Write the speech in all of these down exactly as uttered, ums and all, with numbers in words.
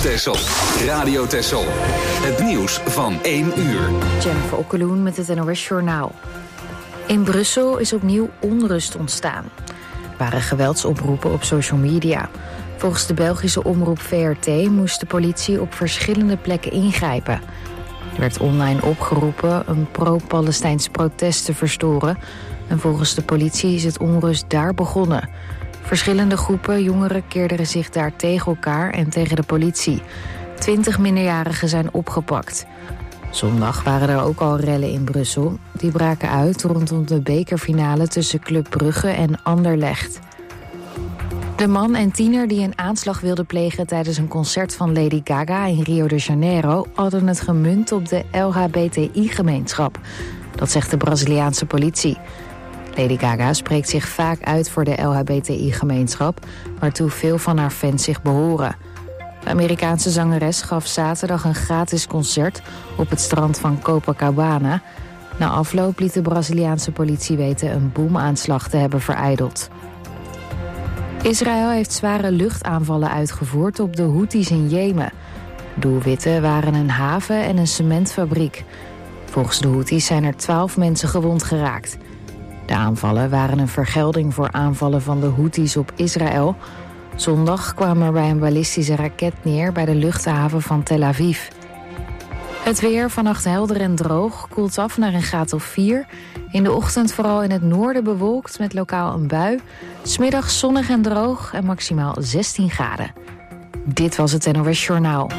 Texel. Radio Texel. Het nieuws van één uur. Jennifer Okkeloen met het N O S Journaal. In Brussel is opnieuw onrust ontstaan. Er waren geweldsoproepen op social media. Volgens de Belgische omroep V R T moest de politie op verschillende plekken ingrijpen. Er werd online opgeroepen een pro-Palestijns protest te verstoren. En volgens de politie is het onrust daar begonnen. Verschillende groepen jongeren keerden zich daar tegen elkaar en tegen de politie. Twintig minderjarigen zijn opgepakt. Zondag waren er ook al rellen in Brussel. Die braken uit rondom de bekerfinale tussen Club Brugge en Anderlecht. De man en tiener die een aanslag wilden plegen tijdens een concert van Lady Gaga in Rio de Janeiro hadden het gemunt op de L H B T I-gemeenschap. Dat zegt de Braziliaanse politie. Lady Gaga spreekt zich vaak uit voor de L H B T I-gemeenschap, waartoe veel van haar fans zich behoren. De Amerikaanse zangeres gaf zaterdag een gratis concert op het strand van Copacabana. Na afloop liet de Braziliaanse politie weten een bomaanslag te hebben verijdeld. Israël heeft zware luchtaanvallen uitgevoerd op de Houthis in Jemen. Doelwitten waren een haven en een cementfabriek. Volgens de Houthis zijn er twaalf mensen gewond geraakt. De aanvallen waren een vergelding voor aanvallen van de Houthis op Israël. Zondag kwam er bij een ballistische raket neer bij de luchthaven van Tel Aviv. Het weer, vannacht helder en droog, koelt af naar een graad of vier. In de ochtend vooral in het noorden bewolkt met lokaal een bui. 'S Middags zonnig en droog en maximaal zestien graden. Dit was het N O S Journaal.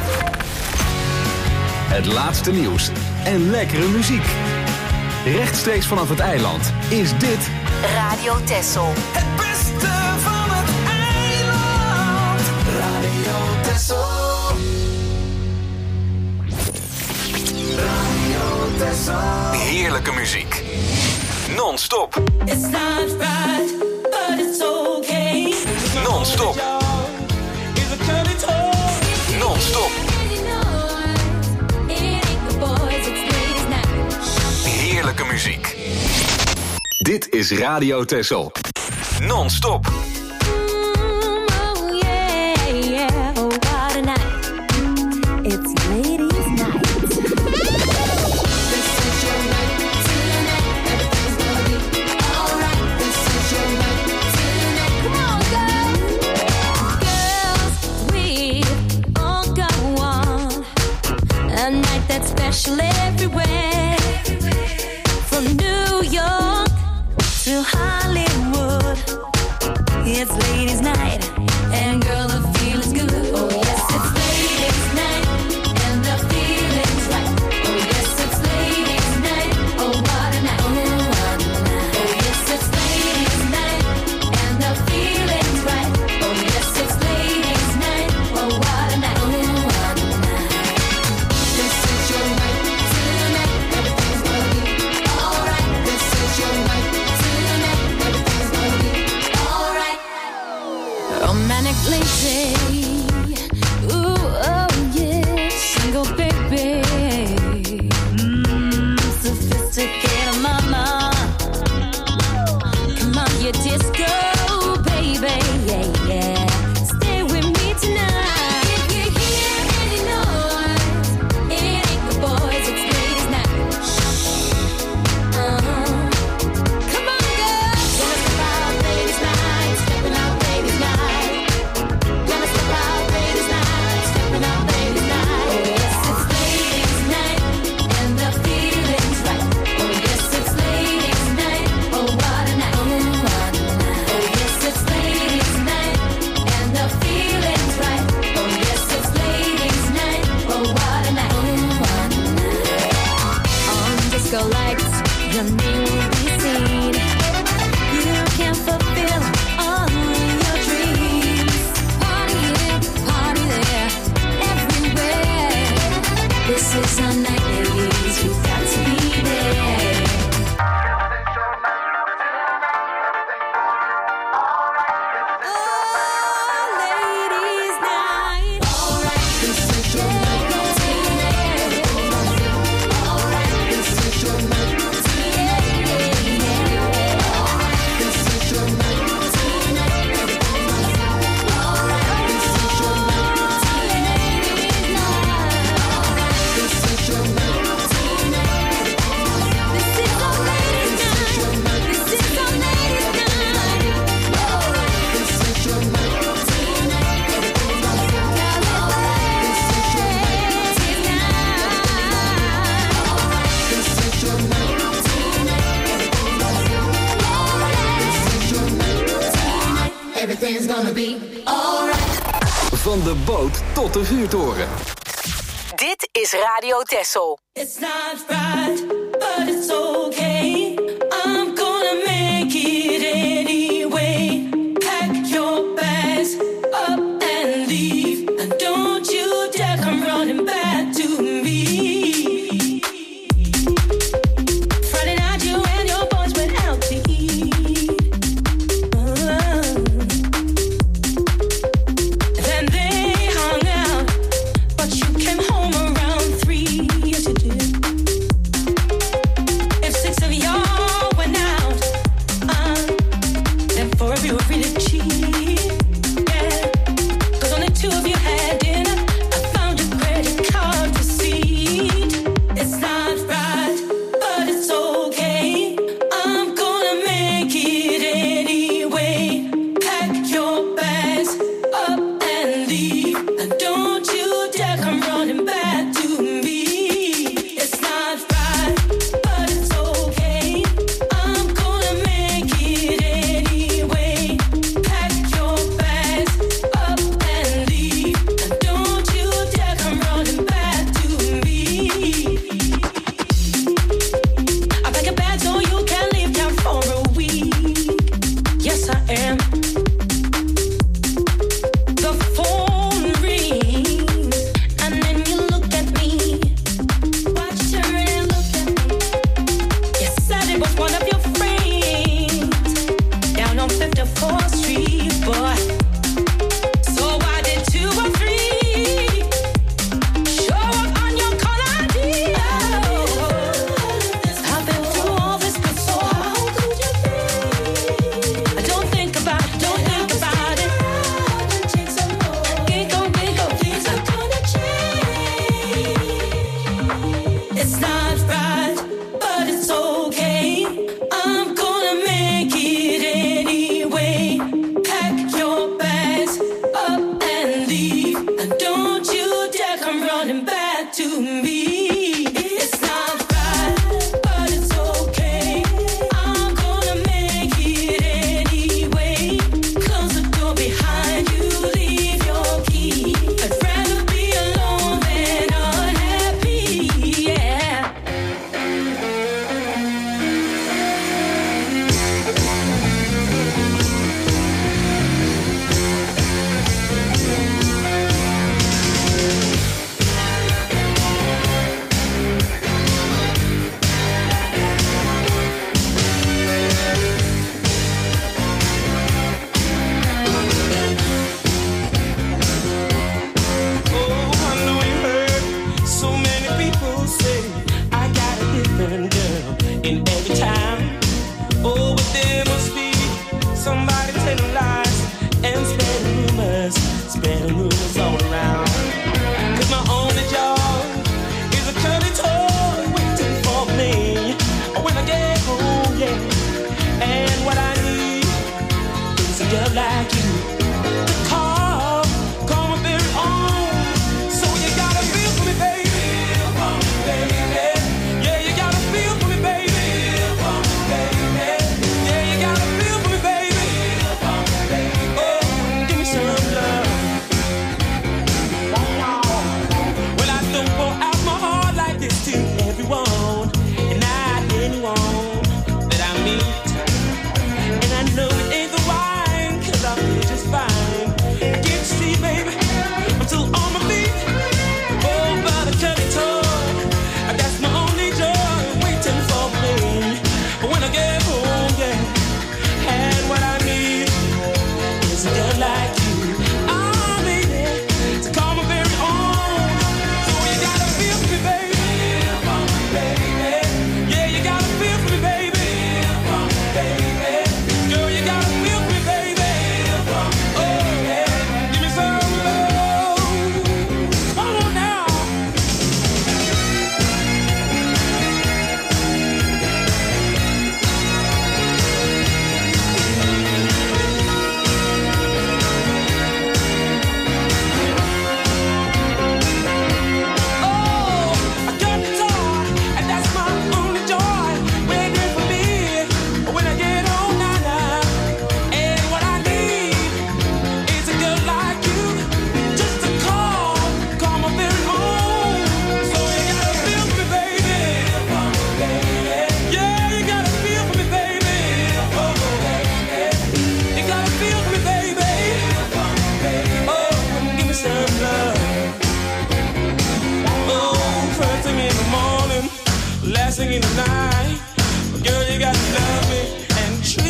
Het laatste nieuws en lekkere muziek. Rechtstreeks vanaf het eiland is dit Radio Texel. Het beste van het eiland. Radio Texel. Radio Texel. heerlijke muziek. Non-stop. It's not right, but it's okay. Non-stop. Non-stop. Heerlijke muziek. Dit is Radio Texel. Non-stop. Special everywhere, from New York to Hollywood. It's ladies' night, and girl, the feeling's good. Oh yes, it's ladies' night, and the feeling's right. Oh yes, it's ladies' night. Oh what a night, oh what a night. Oh yes, it's ladies' night, and the feeling's right. Oh yes, it's ladies' night. Oh what a night, oh what a night. This is your night tonight. Everything's gonna be alright. This is your night tonight. Everything's gonna be alright. Romantic lady, ooh oh yeah, single baby, mm, sophisticated mama. Come on, you disco baby, yeah yeah. Stay with me tonight. If you hear any noise, it ain't the boys, it's ladies' night. Shh, uh-huh. Come on, girls, gonna step out ladies' night, stepping out ladies' night. Gonna step out ladies' night, stepping out ladies' night. Oh yes, it's ladies' night, and the feeling's right. Oh yes, it's ladies' night. Oh what a night, oh what a night. Oh everything's gonna be alright. Van de boot tot de vuurtoren. Dit is Radio Texel. It's not right, but it's okay. I'm gonna make it anyway. Pack your bags up and leave. And don't you dare come running back to me. Friday night you and your boys went out to eat. Uh, then they hung out, but you came home around three. Yes you did. If six of y'all went out, uh,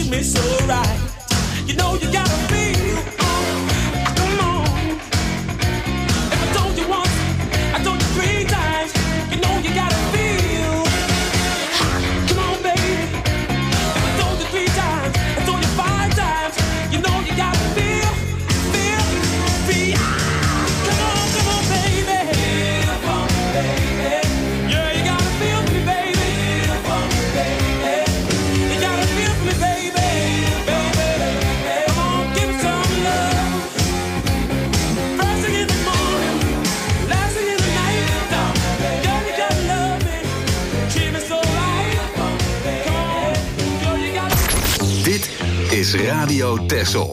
treat me so right. You know you gotta feel, oh, come on. If I told you once, I told you three times. You know you gotta feel, come on, baby. If I told you three times, I told you five times. You know you gotta feel, feel, feel. Come on, come on, baby. Feel for me, baby. Yeah, you gotta feel for me, baby. Feel for me, baby. You gotta feel for me, baby. Baby, come on, give me some love. First thing in the morning, last thing in the night. Girl, you gotta love me, treat me so right. Come on, girl, you gotta. Dit is Radio Texel.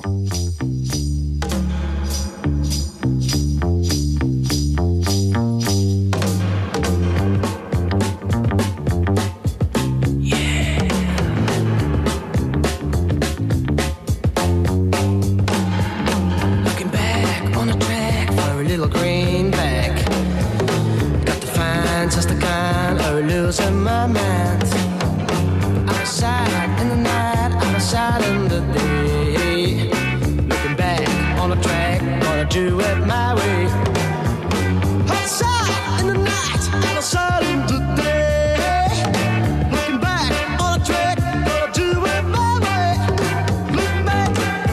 Looking back on the track for a little greenback. Got to find just the kind of losing my mind. Outside in the night, outside in the day. Looking back on the track, gonna do it my way. Outside in the night, outside in the day. Looking back on the track, gonna do it my way. Looking back.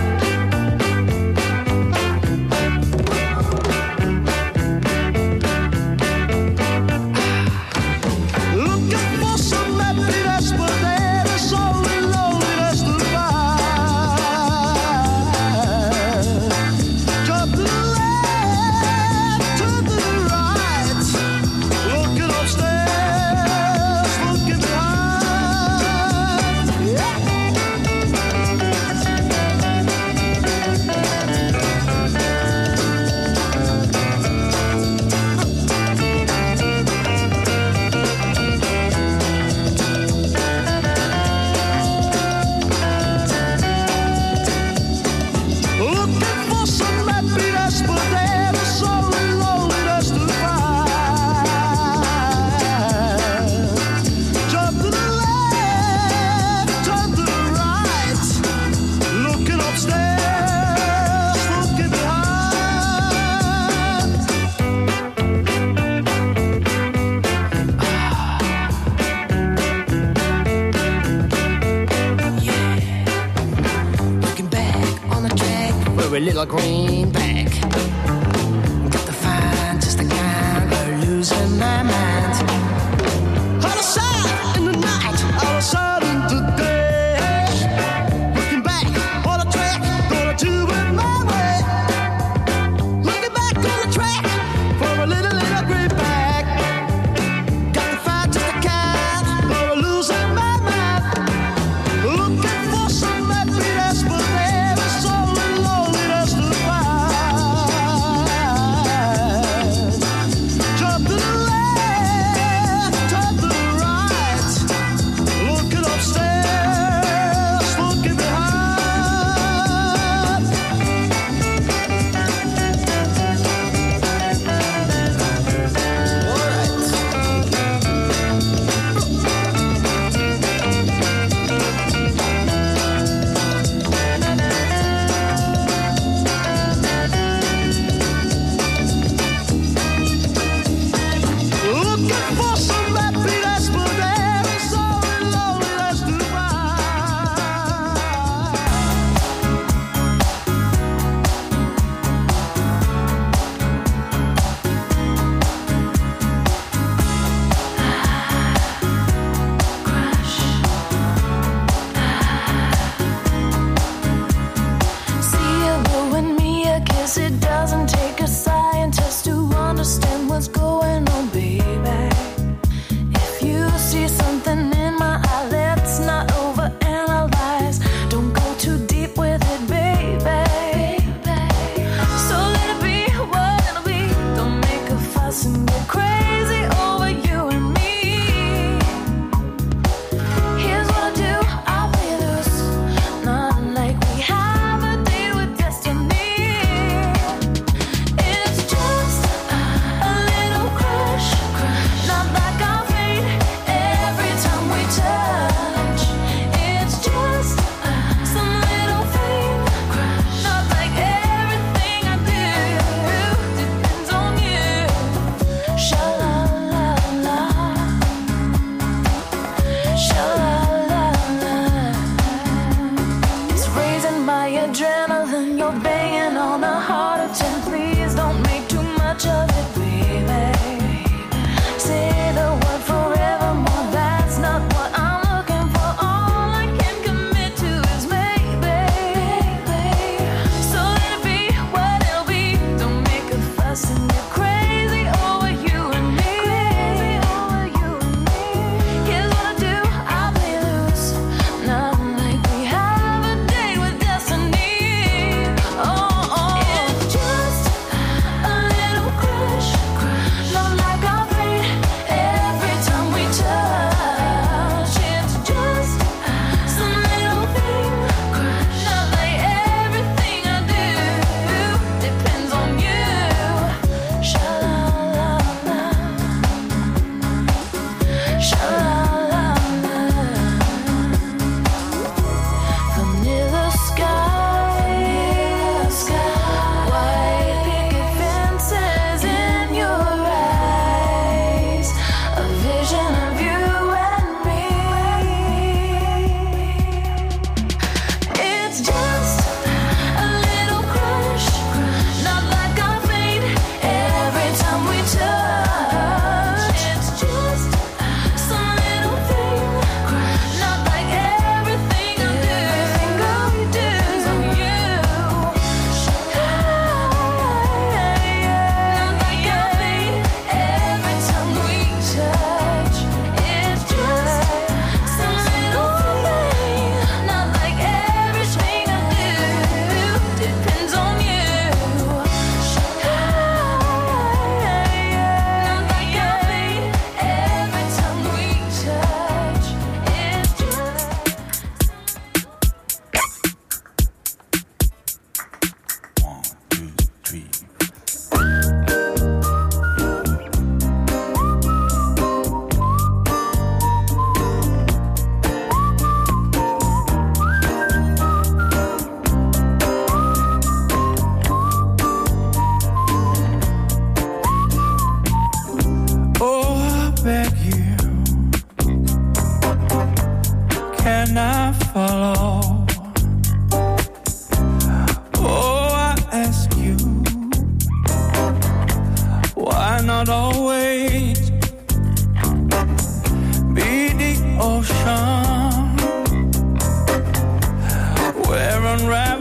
Looking for some happiness, but there is only loneliness to find. Jump to the left, to the right. Looking upstairs, looking behind. Yeah. Looking for some happiness, but there is only loneliness to find. Jump to the left, turn to the right. Looking upstairs, looking behind. Looking back on the track, we're a little greenback. Got to find just the kind of losing my mind. Out of sight in the night, out of sight in the day. Looking back on the track, gonna do it my way. Looking back on the track for a little, little greenback. Got to find just the kind of losing my mind. Looking for some happiness, but there is only loneliness to find. Jump to the left.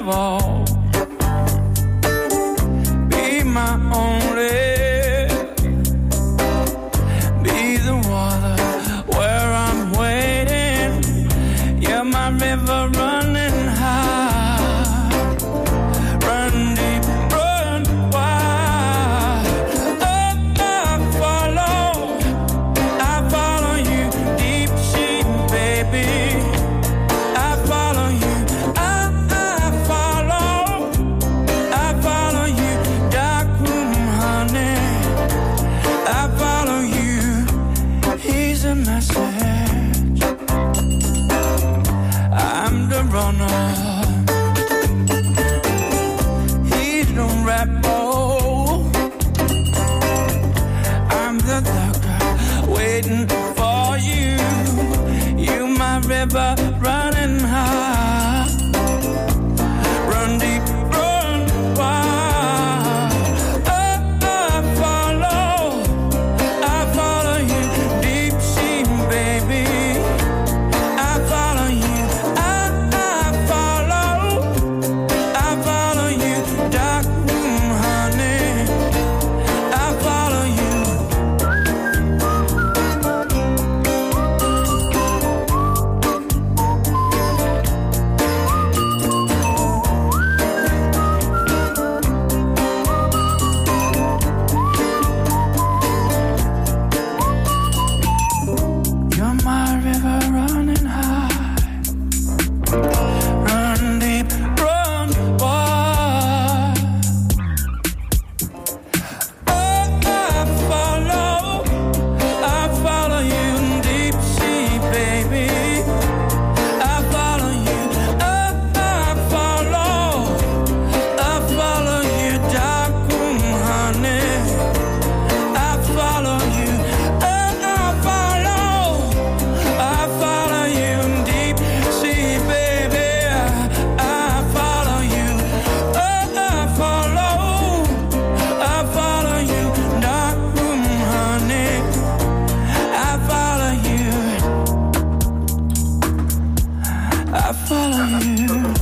wall. Be my only. Be the water where I'm waiting. You're my river running high. Run deep, run wide. Oh, I follow. I follow you, deep sea, baby. I follow you. I, I follow. I follow you, dark room, honey. I follow you. He's a message. I'm the runner. He's the rebel. I'm the doctor waiting for you. You my river running high. Run deep, run wide. Oh, I follow. I follow you, deep sea, baby. I follow you. I, I follow. I follow you, dark room, honey. I follow you. You're my river running high. Run deep, run wide. Oh, I follow. I follow you, deep sea, baby. I follow you. Oh, I follow. I follow you, dark room, honey. I follow you. Oh, I follow. I follow you, deep sea, baby. I follow you. Oh, I follow. I follow you, dark room, honey. I follow you. I follow you.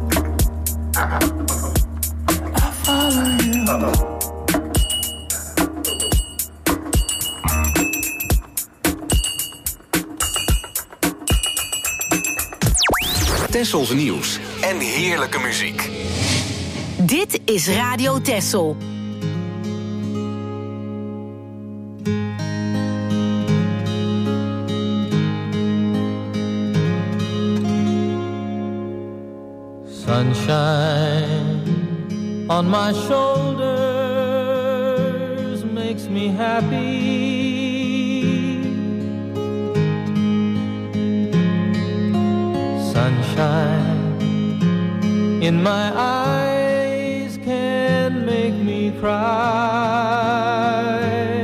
I follow you. Tessels nieuws en heerlijke muziek. Dit is Radio Tessel. Sunshine on my shoulders makes me happy. Sunshine in my eyes can make me cry.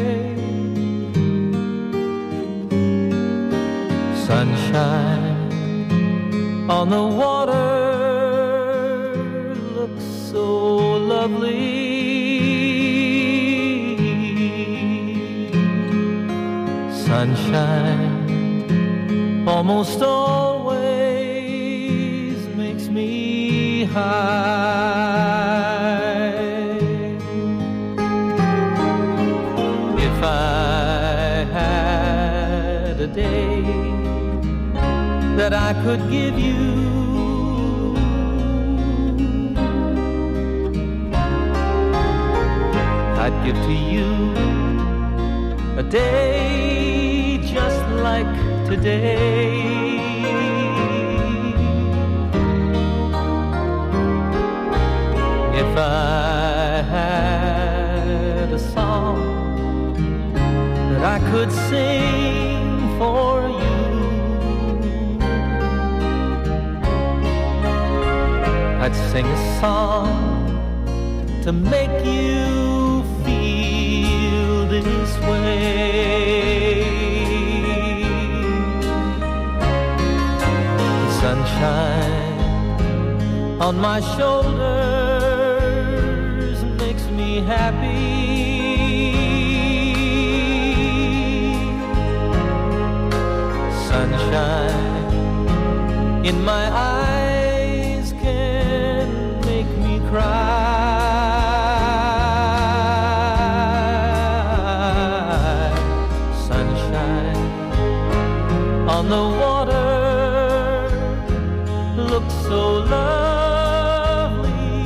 Sunshine on the water looks so lovely. Sunshine almost always makes me high. If I had a day that I could give you, I'd give to you a day just like today. If I had a song that I could sing for you, I'd sing a song to make you feel this way. Sunshine on my shoulders makes me happy. Sunshine in my eyes can lovely.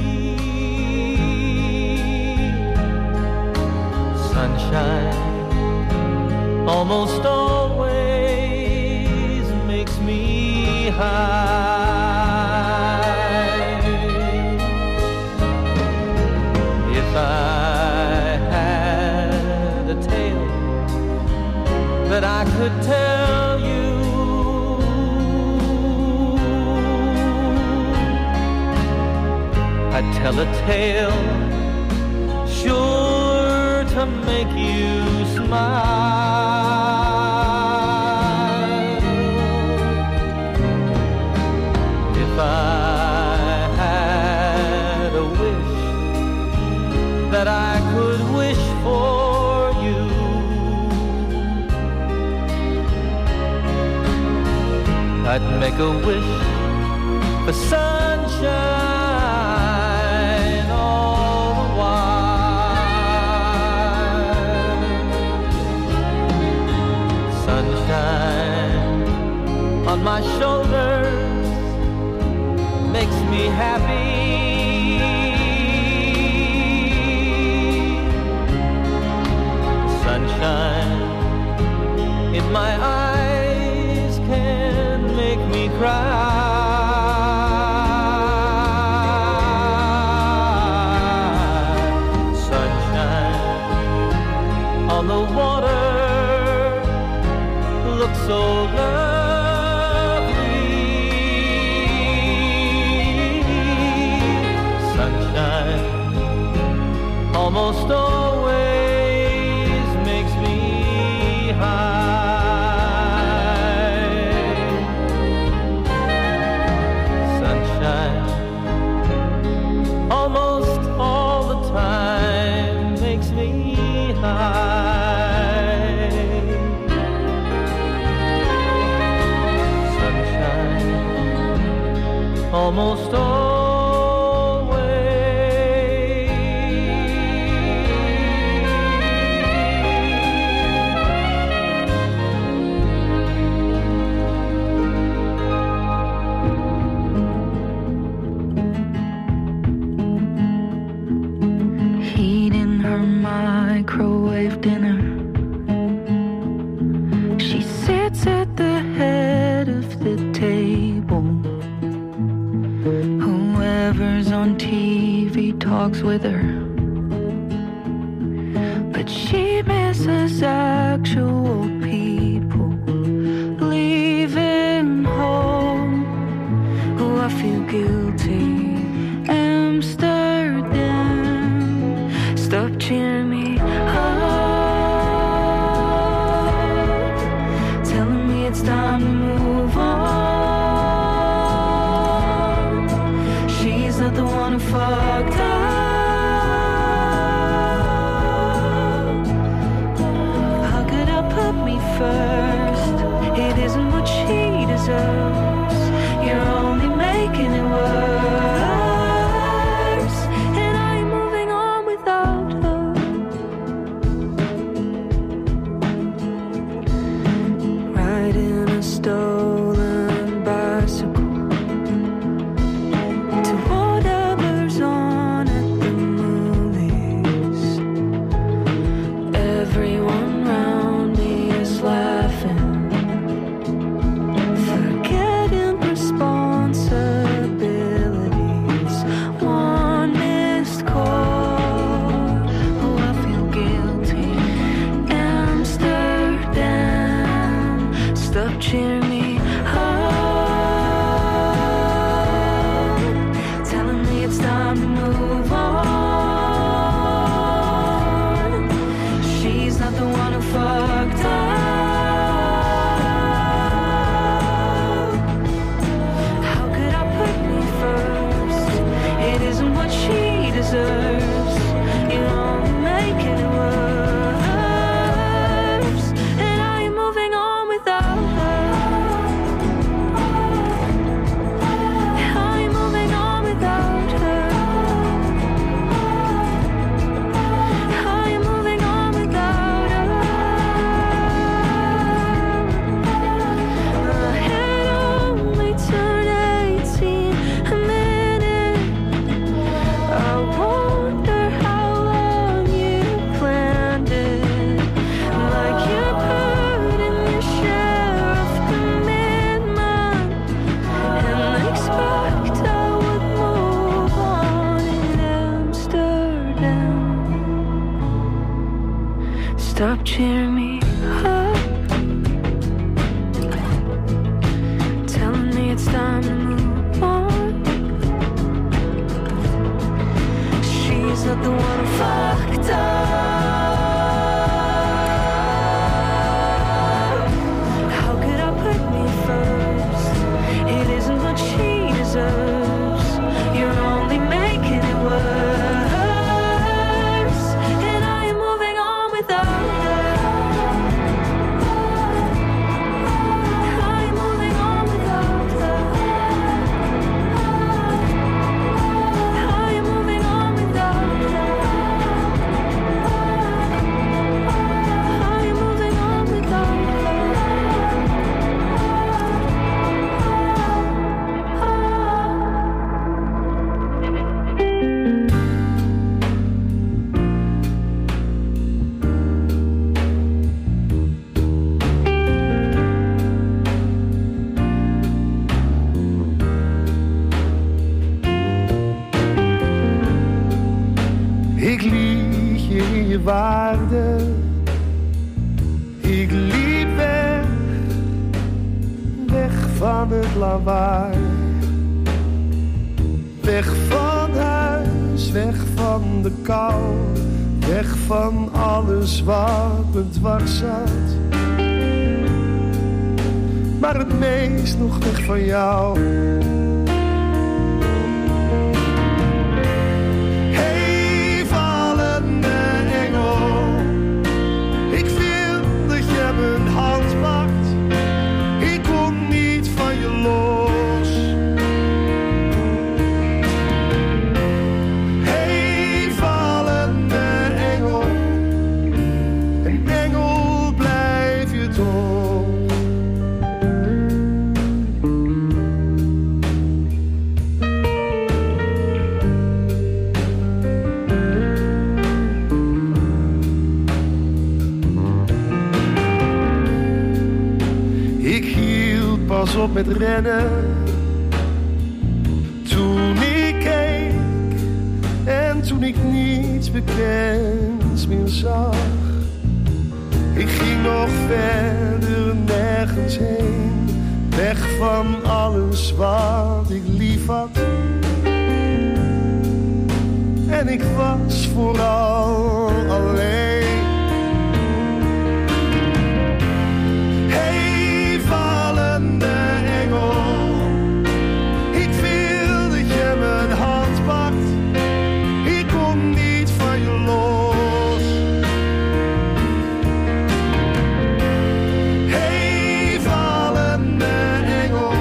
Sunshine almost always makes me high. If I had a tale that I could tell you, I'd tell a tale sure to make you smile. If I had a wish that I could wish for you, I'd make a wish for sunshine all the while. Sunshine on my shoulders makes me happy. Sunshine in my eyes can make me cry. Sunshine on the water looks so lovely. Sunshine almost always makes me high. Sunshine almost all the time makes me high. Sunshine almost always. Heating her microwave dinner. She sits at the head of the table. Whoever's on T V talks with her, but she misses actual people leaving home. Oh, I feel guilty. Amsterdam, stop cheering me up, telling me it's time to move on. She's not the one who fucked up. How could I put me first? It isn't what she deserves. You're only making it worse, and I'm moving on without her. Riding a stolen bicycle to whatever's on at the movies. Everyone round me is laughing, forgetting responsibilities. One missed call. Oh, I feel guilty. Amsterdam, stop cheering me up, telling me it's time to move on. She's not the one who fucked up. How could I put me first? It isn't what she deserves. You're only making it worse, and I am moving on without her. I am moving on without her. I am moving on without her. I had only turned eighteen, and cheer me up, telling me it's time to move on. She's not the one who fucked up. How could I put me first? It isn't what she deserves. You're only making it worse. And I am moving on without her. I am moving on without her. I am moving on without her. I am moving on without Ik liet je in je waarde. Ik liep weg, weg van het lawaai. Weg van huis, weg van de kou. Weg van alles wat me dwars zat. Maar het meest nog weg van jou. Hey, vallende engel, ik wil dat je mijn hand pakt. Ik kom niet van je los. Hey, vallende engel, een engel blijf je toch. Ik hield pas op met rennen toen ik keek en toen ik niets bekends meer zag. Ik ging nog verder nergens heen, weg van alles wat ik lief had. En ik was vooral alleen. Hey, vallende engel, ik wil dat je mijn hand pakt. Ik kom niet van je los. Hey, vallende engel,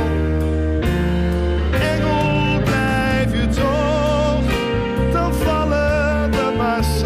engel blijf je toch. Dan vallen er maar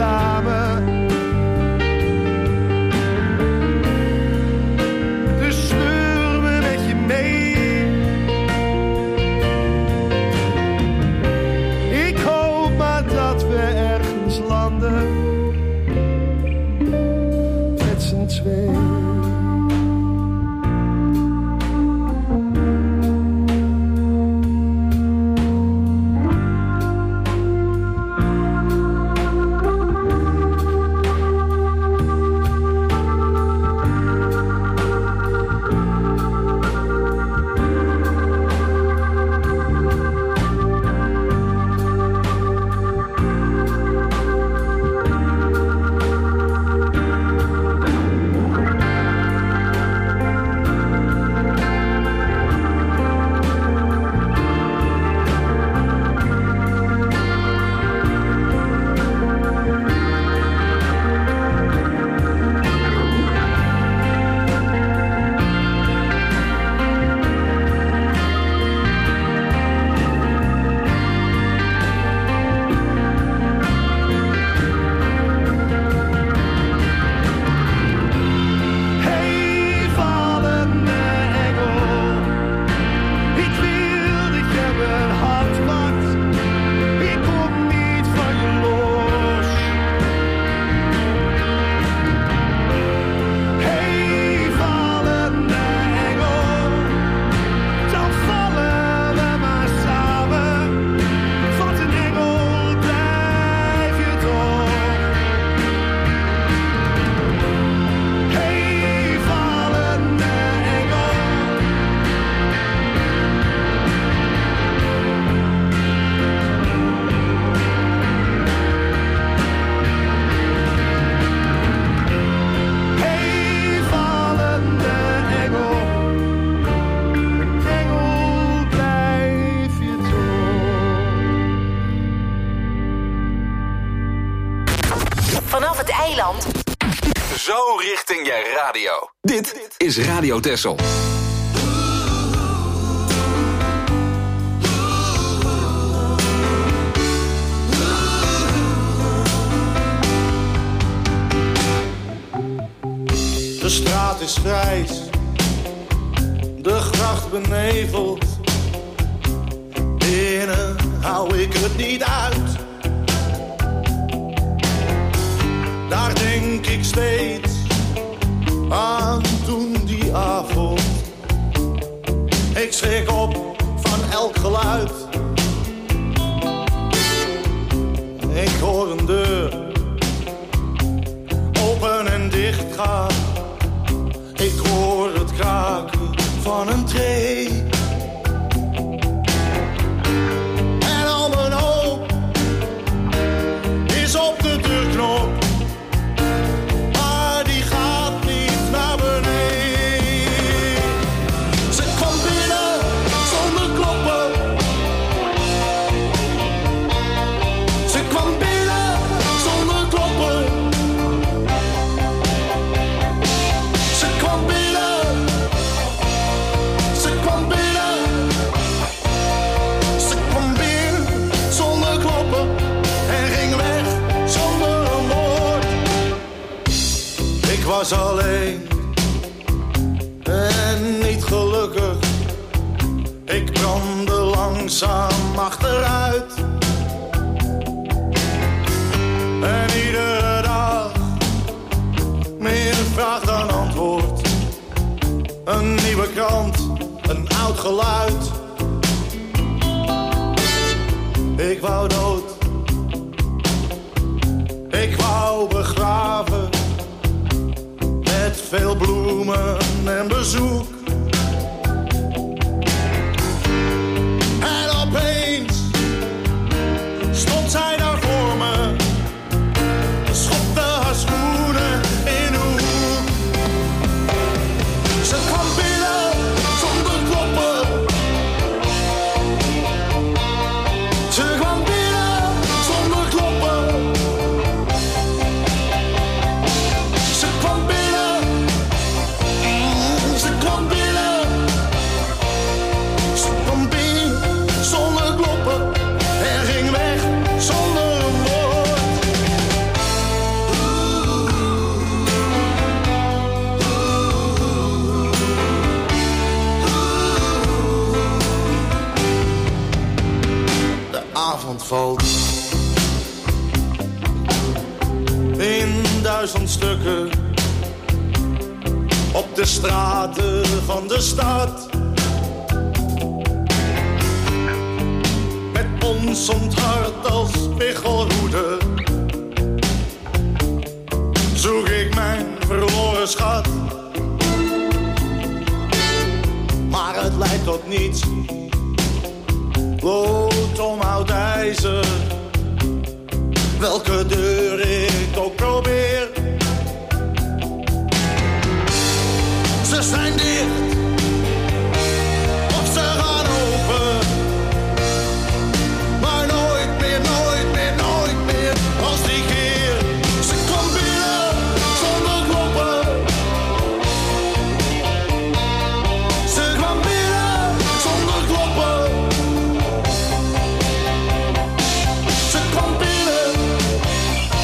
vanaf het eiland. Zo richting je radio. Dit is Radio Texel. De straat is grijs, de gracht beneveld. Binnen hou ik het niet uit. Daar denk ik steeds aan toen die avond. Ik schrik op van elk geluid. Ik hoor een deur open en dicht gaan. Ik hoor het kraken van een tree. En al mijn hoop is op de deurknop. Maar die gaat niet naar beneden. Ze kwam binnen zonder kloppen. Ze kwam binnen zonder kloppen. Ze kwam binnen. Ze kwam binnen. Ze kwam binnen zonder kloppen. En ging weg zonder een woord. Ik was alleen en niet gelukkig. Ik brandde langzaam achteruit. En iedere dag meer vraag dan antwoord. Een nieuwe krant, een oud geluid. Ik wou dood. Ik wou begraven. Met veel bloemen en bezoek. En opeens stond zij daar voor me. Schopte haar schoenen in de hoek. Ze kwam binnen zonder kloppen. Ze kwam binnen zonder kloppen. Ze kwam binnen. Ze kwam binnen. Ze kwam binnen zonder kloppen. En ging weg zonder een woord. De avond valt in duizend stukken op de straten van de stad. Met ons onthart als spiegelhoede zoek ik mijn verloren schat. Maar het leidt tot niets. Lood om oud ijzer. Welke deur ik ook probeer. Ze zijn dicht. Of ze gaan open. Maar nooit meer, nooit meer, nooit meer als die keer. Ze kwam binnen zonder kloppen. Ze kwam binnen zonder kloppen. Ze kwam binnen.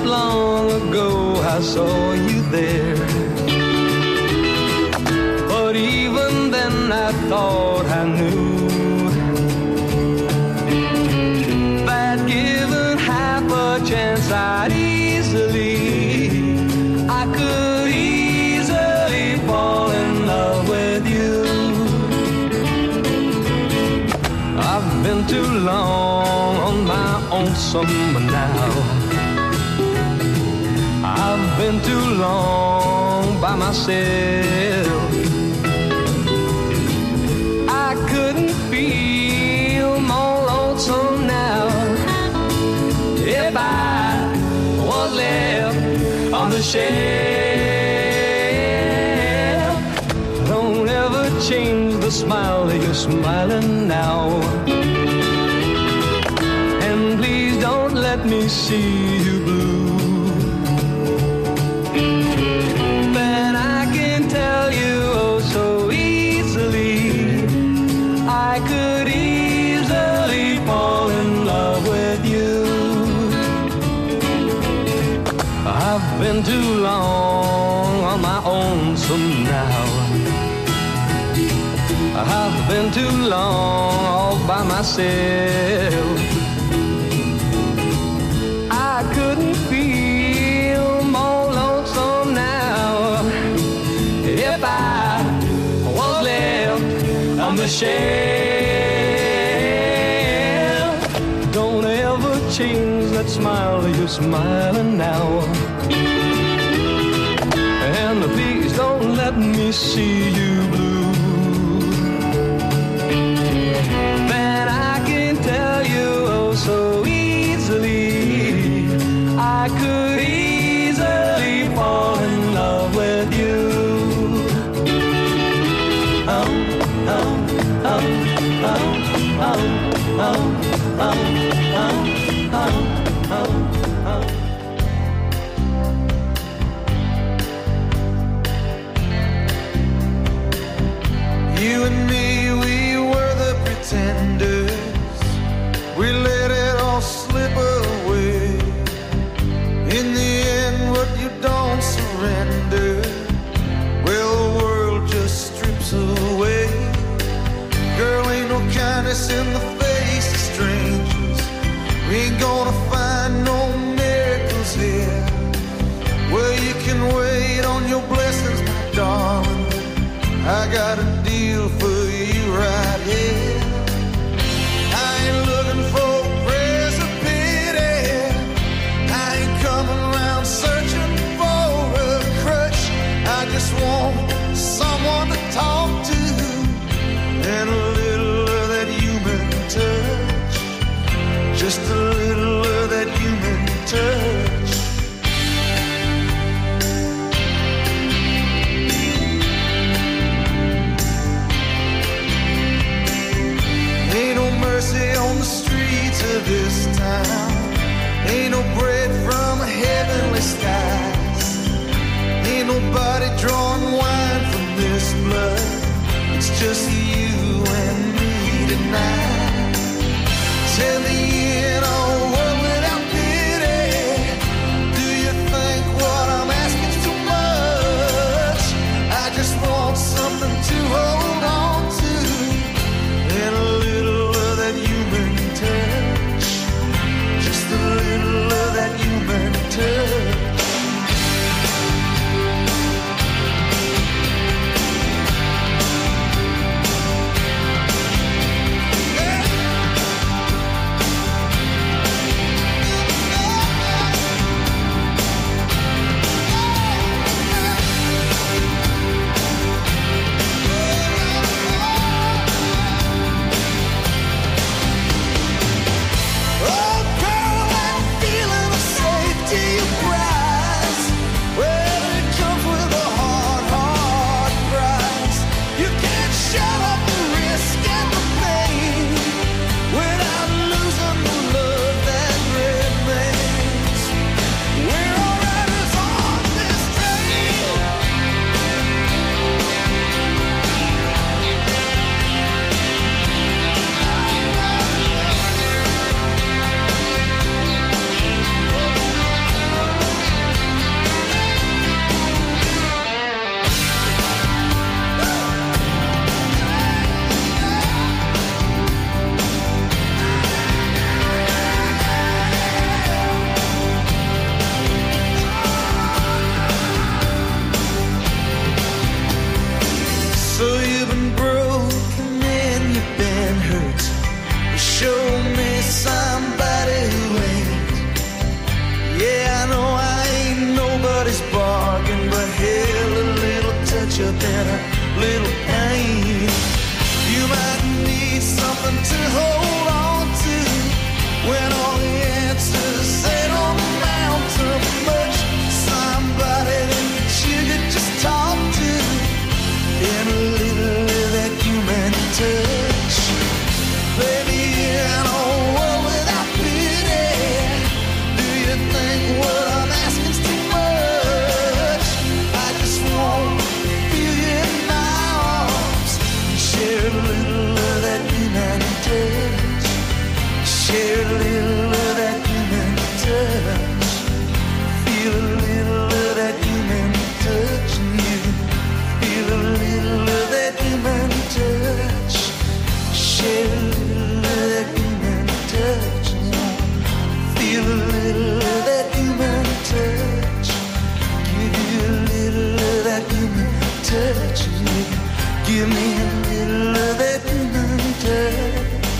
long ago I saw you there. But even then I thought I knew that given half a chance I'd easily, I could easily fall in love with you. I've been too long on my own summer now. I've been too long by myself. I couldn't feel more lonesome now if I was left on the shelf. Don't ever change the smile that you're smiling now. And please don't let me see you blue. Then I can tell you oh so easily, I could easily fall in love with you. I've been too long on my own some now. I've been too long all by myself. I couldn't feel more lonesome now if I was left on the shelf. Don't ever change that smile that you're smiling now. And please don't let me see you blue. Then I can tell you oh so easily, I could easily fall in love with you. Oh, oh, oh, oh, oh, oh, oh, oh, oh, oh, oh. You and me, we were the pretenders. We let it all slip away. In the end, what you don't surrender, well, the world just strips away. Girl, ain't no kindness in the face of strangers. We ain't gonna find no miracles here. Well, you can wait on your blessings, my darling. I got a deal for you right here. I ain't looking for prayers of pity. I ain't coming around searching for a crutch. I just want someone to talk to and a little of that human touch. Just a little of that human touch. Ain't no mercy on the streets of this town. Ain't no bread from heavenly skies. Ain't nobody drawing wine from this blood. It's just you and me tonight. Tell me in a world without pity, do you think what I'm asking too much? I just want something to hold on to and a little of that human touch. Just a little of that human touch. much than a little pain. You might need something to hold on to when all the answers say don't amount to much. Somebody that you could just talk to and a little of that human touch. Baby, in a world without pity, do you think what I'm asking? Share a little of that human touch. Share a little of that human touch. Feel a little of that human touch in you. Feel a little of that human touch. Share a little of that human touch in you. Feel a little of that human touch. Give you a little of that human touch in you. Give me a little of that human touch.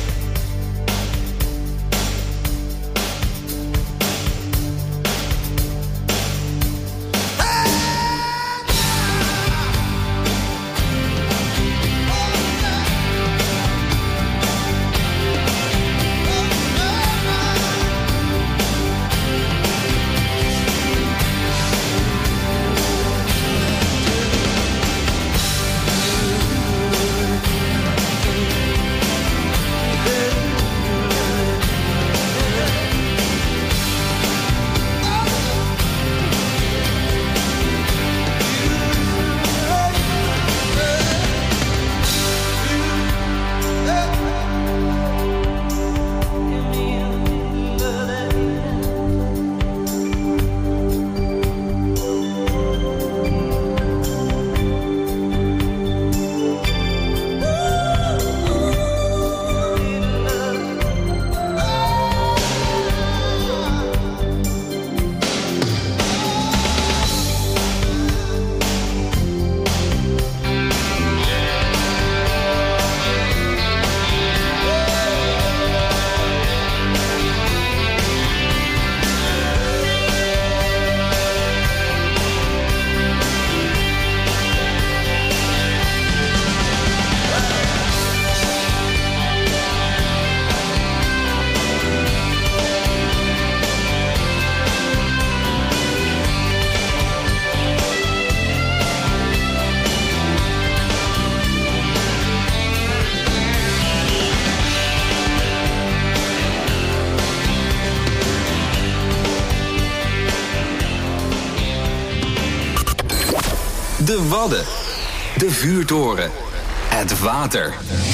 De Wadden. De Vuurtoren. Het water.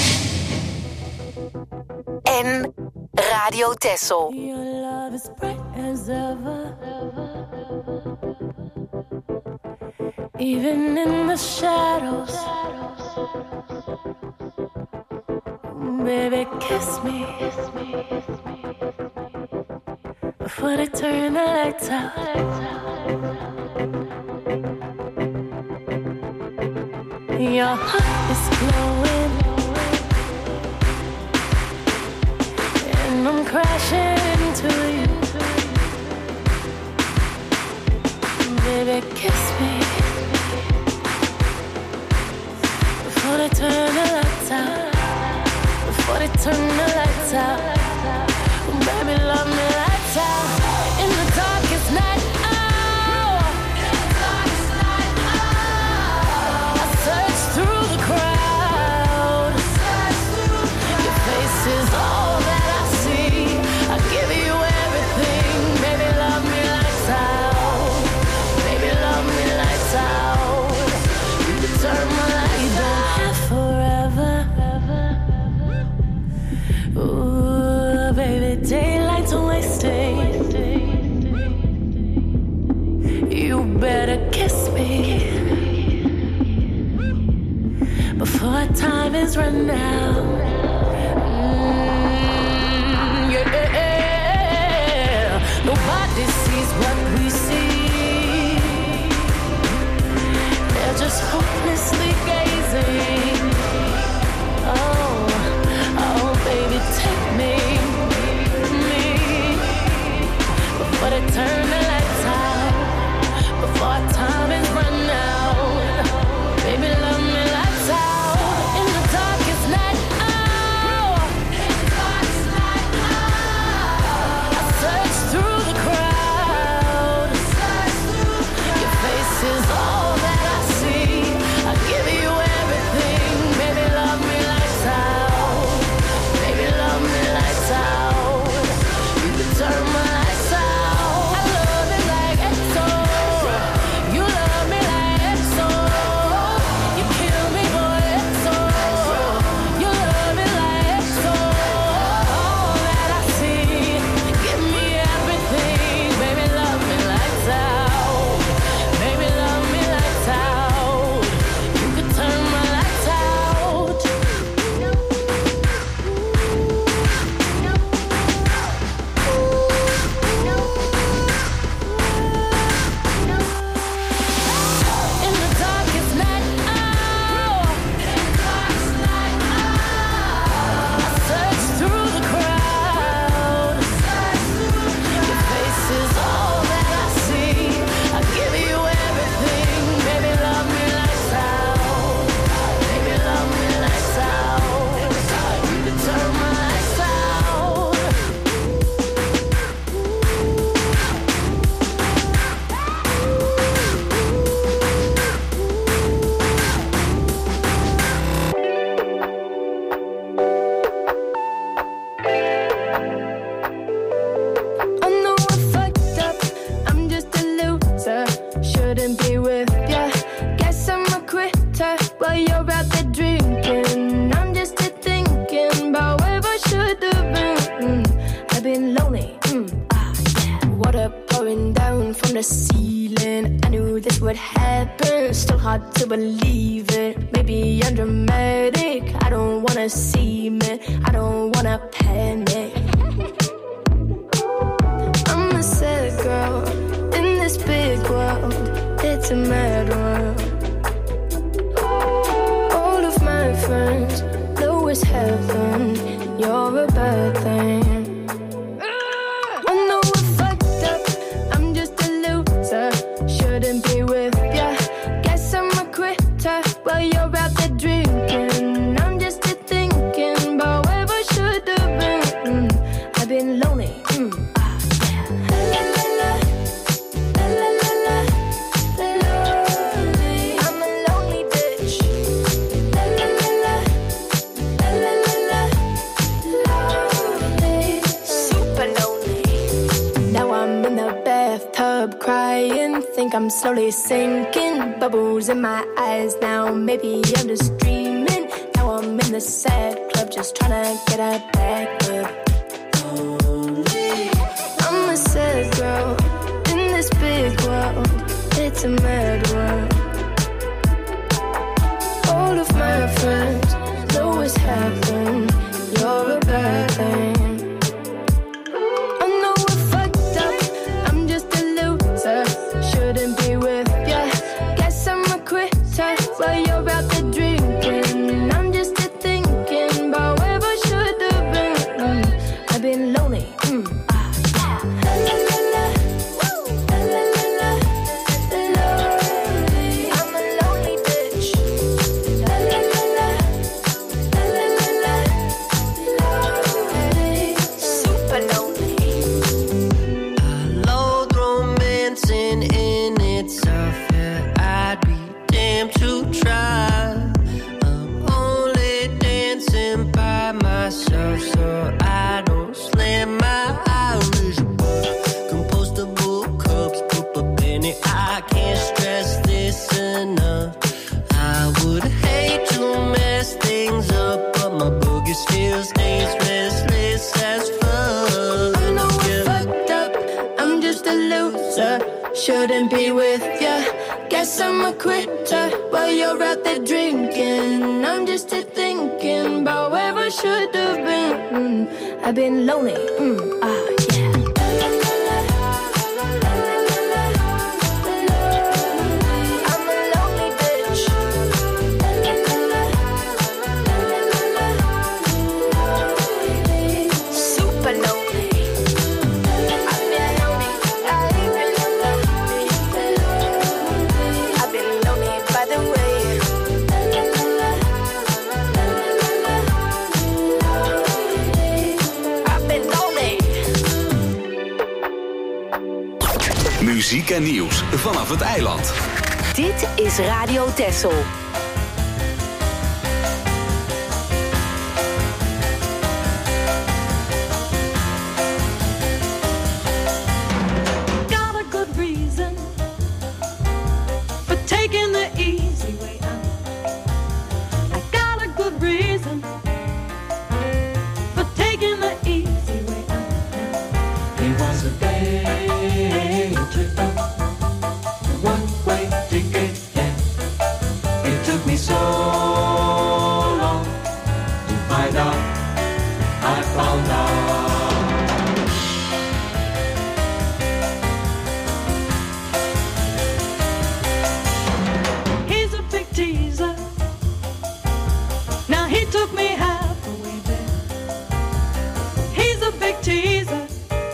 En Radio Texel. Your love is bright as ever. Even in the shadows. Baby, kiss me before they turn the lights out. Your heart is glowing, and I'm crashing into you. Baby, kiss me before they turn the lights out. Before they turn the lights out. Baby, love me lights out. In the darkest night. Is all that I see. I give you everything. Baby, love me lights out. Baby, love me lights out. You can turn my lights down. Have forever. Ooh, baby, daylight's wasting. You better kiss me before time is run out. Nobody sees what we see. They're just hopelessly gazing. Oh, oh, baby, take me, me. Before they turn the lights out, before time is run out. Baby, the ceiling. I knew this would happen, still hard to believe it. Maybe I'm dramatic, I don't wanna see me, I don't wanna panic. I'm a sad girl in this big world, it's a mad world. All of my friends know it's heaven, you're a bad thing. I know I fucked up, I'm just a loser, shouldn't be with ya. Guess I'm a quitter while you're out there drinking. I'm just a thinking about where I should have been. Mm, I've been lonely. Mm, ah, yeah. La, la, la, la, la, la, la, lonely. I'm a lonely bitch. La, la, la, la, la, la, la, la, lonely. Super lonely. Now I'm in the bathtub crying, think I'm slowly sinking. Bubbles in my eyes now, maybe I'm just dreaming. Now I'm in the sad club, just trying to get a back up. I'm a sad girl in this big world, it's a mad world. All of my friends know it's happened, you're a bad thing. I know I fucked up, I'm just a loser, shouldn't be with ya. Guess I'm a quitter while you're out there drinking. I'm just a thinking about where I should have been. Mm, I've been lonely. Mm, ah, yeah. La, la, la, la. La, la, la, la. Lonely. I'm a lonely bitch. La, la, la, la. La, la, la, la. Lonely. Super lonely. Loathe romancing in itself, yeah, I'd be damned to try. I'm only dancing by myself, so I don't slam my Irish bar. Compostable cups, put a penny, I can't stress this enough. I would hate to mess things up, but my boogie still stays restless as fuck. I know I Yeah. fucked up, I'm just a loser, shouldn't be with ya. Guess I'm a quitter while you're out there drinking. I'm just a thinking about where I should have been. Mm, I've been lonely. Mm, ah, yeah. La, la, la, la, la, la, la, lonely. I'm a lonely bitch. La, la, la, la, la, la, la, lonely. Super lonely. I've been lonely. I've been lonely. I've been lonely by the way. La, la, la, la, la, la, la, lonely. I've been lonely. Muziek en nieuws vanaf het eiland. Dit is Radio Texel. Got a good reason for taking the easy way out. I got a good reason for taking the easy way out. It was a day trip out, a one-way ticket, yeah. It took me so long to find out. I found out. He's a big teaser. Now he took me halfway there. He's a big teaser.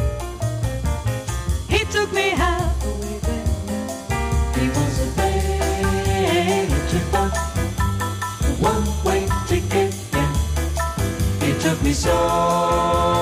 He took me halfway there. He was a day trip out, a one-way ticket, yeah. It took me so